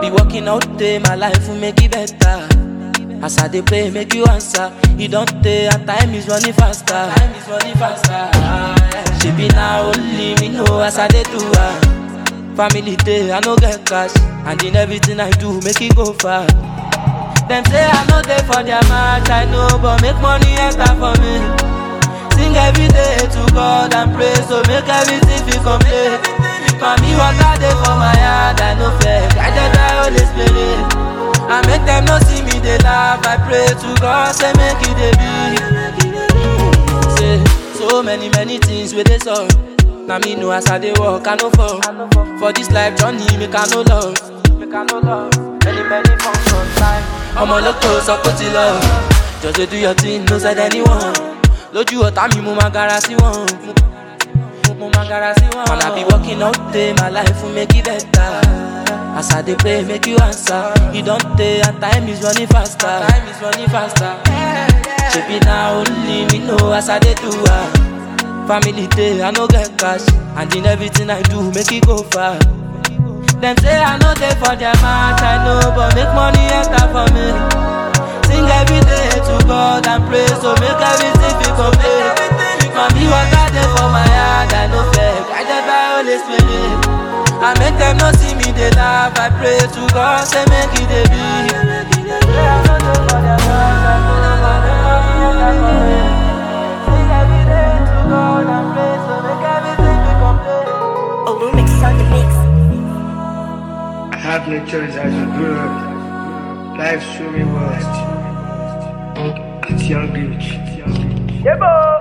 be working all day, my life will make it better. As I dey pray, make you answer. You don't take, and time is running faster. Time is running faster. She be now only me know as I dey do her. Family day, I no get cash, and in everything I do, make it go far. Them say I no dey for their match, I know, but make money enter for me. Sing every day to God and pray, so make everything feel complete. Mommy, what I dey for my heart, I no fake, I just die Holy Spirit. I make them not see me, they laugh. I pray to God, say make it they be. Say so many things with this all. Now me know as I dey walk, I no fall. For this life journey, make I no love. Many functions time. I'm all up close, I put it love. Just do your thing, no side anyone. Lójú ọ̀tá mi, mo ma gara sí wọn. Man, I be working all day, my life will make it better. As I dey pray, make you answer. You don't take, and time is running faster. Time is running faster. She be now only me know as I dey do her. Family day, I no get cash, and in everything I do, make it go far. Them say I no dey for their match, I know, but make money enter for me. Sing every day to God and pray, so make everything feel complete. Mommy, what I dey for my heart, I no fake, I just buy Holy Spirit. I make them not see me, they laugh. I pray to God, say make it they be. I have no choice as you grow up. Life showed me worst. At young age. Yeah, boy.